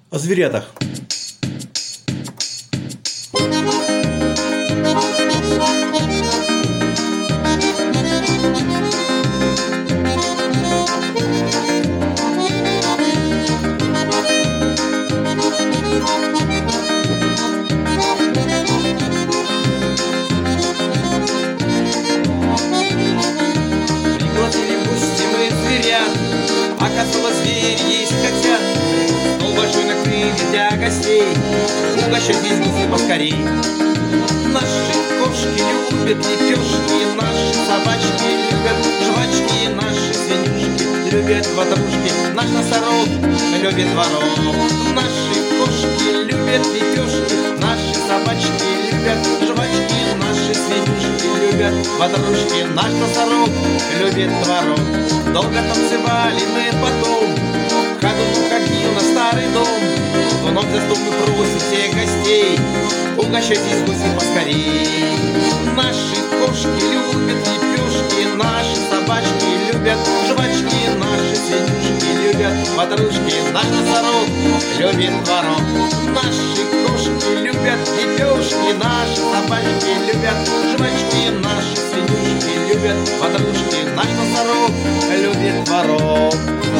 О зверятах. Пригласили в гости мы зверят, оказалось, зверь есть хотят. Стол большой накрыли для гостей, угощать здесь гуси поскорей. Наши кошки любят лепешки, наши собачки любят жвачки, наши свинюшки любят ватрушки, наш носорог любит творог. Наши кошки любят лепешки, наши собачки любят жвачки, наши свинюшки любят ватрушки, наш носорог любит творог. Долго танцевали мы потом, ходун уходил на старый дом. Вновь за стол мы просим всех гостей, угощайтесь гуси поскорей. Наши кошки любят лепешки, наши собачки любят жвачки, наши свинюшки любят ватрушки, наш носорог любит творог. Наши кошки любят лепешки, наши собачки любят жвачки, наши свинюшки любят ватрушки, наш носорог любит творог.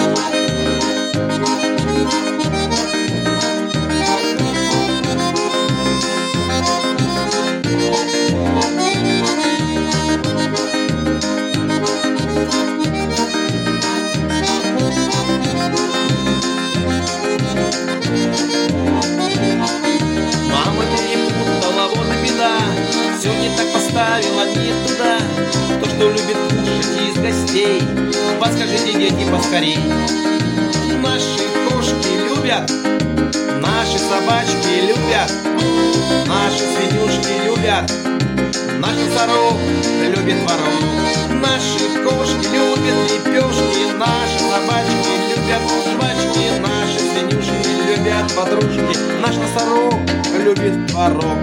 Мама перепутала, вот и беда, все не так поставила, не туда. То, что любит кушать из гостей, подскажите, дети, поскорей. Наши кошки любят, наши собачки любят, наши свинюшки любят, наш носорог любит творог. Наши кошки любят лепешки, наши собачки любят жвачки, наши свинюшки любят подружки, наш носорог любит творог.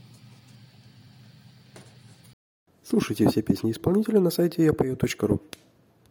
Слушайте все песни исполнителя на сайте yapeo.ru.